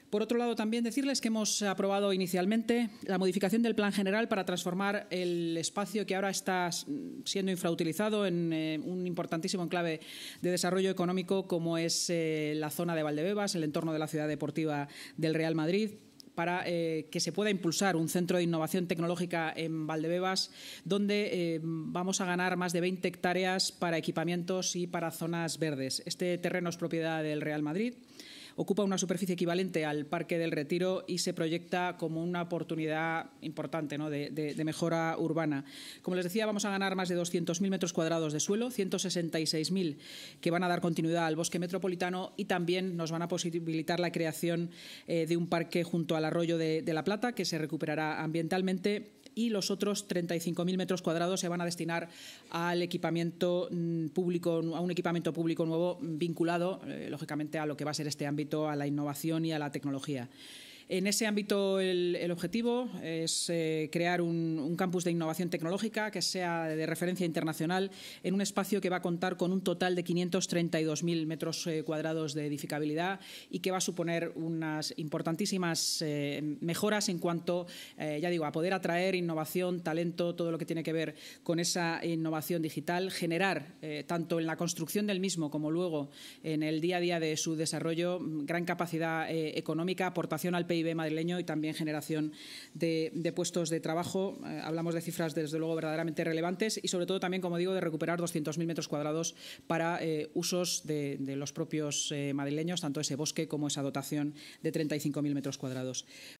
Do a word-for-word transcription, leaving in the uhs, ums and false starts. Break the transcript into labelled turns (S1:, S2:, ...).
S1: Por otro lado, también decirles que hemos aprobado inicialmente la modificación del Plan General para transformar el espacio que ahora está siendo infrautilizado en eh, un importantísimo enclave de desarrollo económico como es eh, la zona de Valdebebas, el entorno de la ciudad deportiva del Real Madrid, para eh, que se pueda impulsar un centro de innovación tecnológica en Valdebebas, donde eh, vamos a ganar más de veinte hectáreas para equipamientos y para zonas verdes. Este terreno es propiedad del Real Madrid. Ocupa una superficie equivalente al Parque del Retiro y se proyecta como una oportunidad importante, ¿no?, de, de, de mejora urbana. Como les decía, vamos a ganar más de doscientos mil metros cuadrados de suelo, ciento sesenta y seis mil que van a dar continuidad al bosque metropolitano y también nos van a posibilitar la creación eh, de un parque junto al arroyo de, de La Plata, que se recuperará ambientalmente, y los otros treinta y cinco mil metros cuadrados se van a destinar al equipamiento público, a un equipamiento público nuevo vinculado, eh, lógicamente, a lo que va a ser este ámbito, a la innovación y a la tecnología. En ese ámbito el, el objetivo es eh, crear un, un campus de innovación tecnológica que sea de referencia internacional en un espacio que va a contar con un total de quinientos treinta y dos mil metros eh, cuadrados de edificabilidad y que va a suponer unas importantísimas eh, mejoras en cuanto, eh, ya digo, a poder atraer innovación, talento, todo lo que tiene que ver con esa innovación digital, generar eh, tanto en la construcción del mismo como luego en el día a día de su desarrollo gran capacidad eh, económica, aportación al P I B P I B madrileño y también generación de, de puestos de trabajo. Eh, hablamos de cifras, desde luego, verdaderamente relevantes y, sobre todo, también, como digo, de recuperar doscientos mil metros cuadrados para eh, usos de, de los propios eh, madrileños, tanto ese bosque como esa dotación de treinta y cinco mil metros cuadrados.